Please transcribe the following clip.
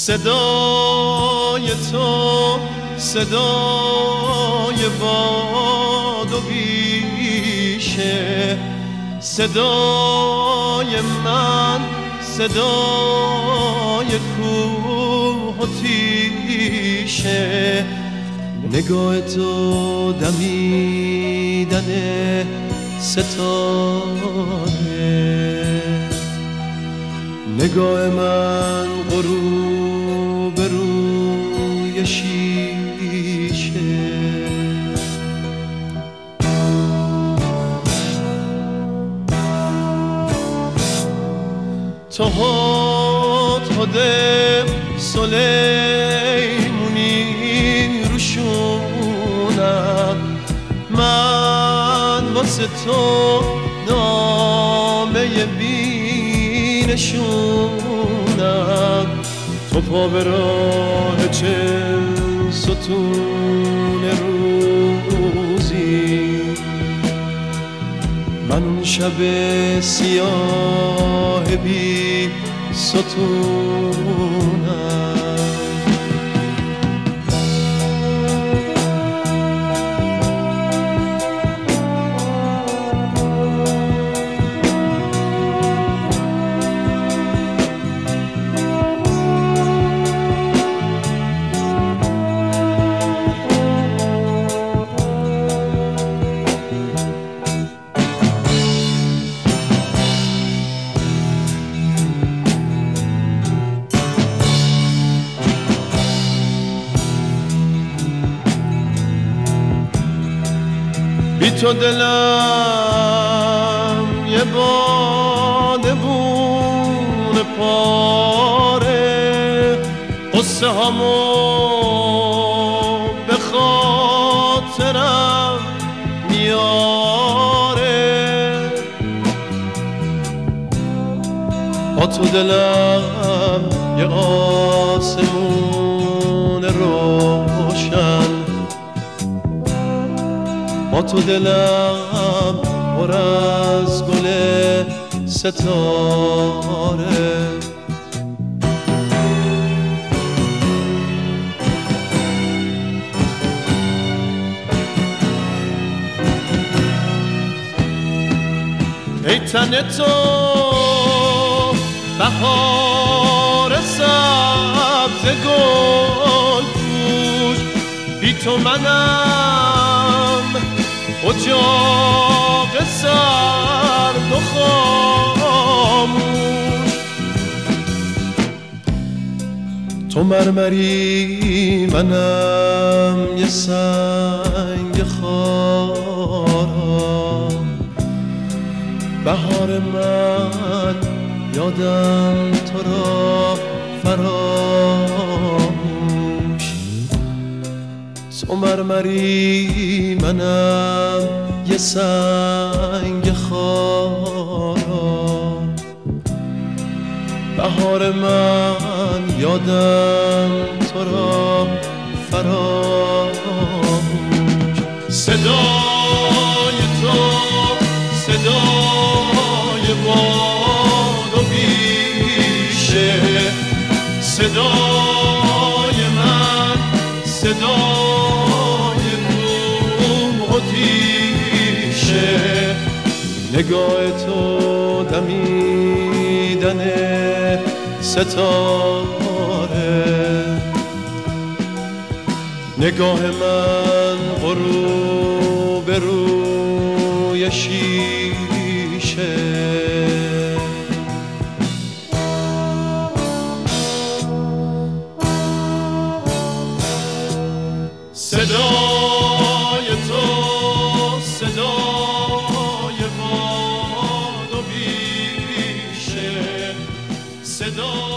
صدای تو صدای باد و بیشه، صدای من صدای کوه و تیشه. نگاه تو دمیدن ستاره، نگاه من غروب روی شیشه. تو هدهد سلیمونی روشونم، من واسه تو نامه بینشونم. تو پا به راه چند ستون روزی، من اون شب سیاه بی ستونم. بی تو دلم یه بادبون پاره، قصه هامو به خاطرم میاره. با تو دلم یه آسمون روشن، با تو دلم پر از گل ستاره. ای تن تو بهار سبز گل پوش، بی تو منم اجاق سرد و خاموش. تو مرمری منم یه سنگ خارم، بهار من یادم تو را فراموش. تو مرمری منم یه سنگ خارم، بهار من یادم تو را فراموش. صدای تو صدای باد و بیشه، صدای من صدای کوه و تیشه. نگاه تو دمیدن ستاره، نگاه من غروب روی شیشه. صدای تو صدای باد و بیشه، صدای